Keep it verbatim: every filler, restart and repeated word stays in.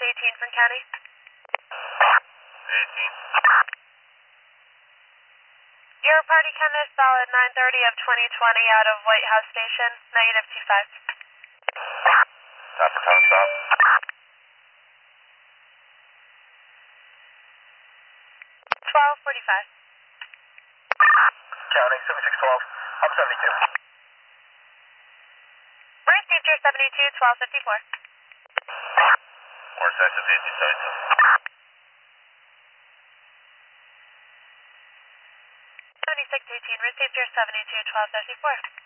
eighteen from County. eighteen. Your party chemist solid nine thirty of twenty twenty out of White House Station, negative two five. Stop for time stop. twelve forty-five. County, seventy-six twelve. I'm seventy-two. Received your seventy-two, twelve fifty-four. Or six fifty six. seventy-six eighteen, received your seventy-two, twelve fifty-four.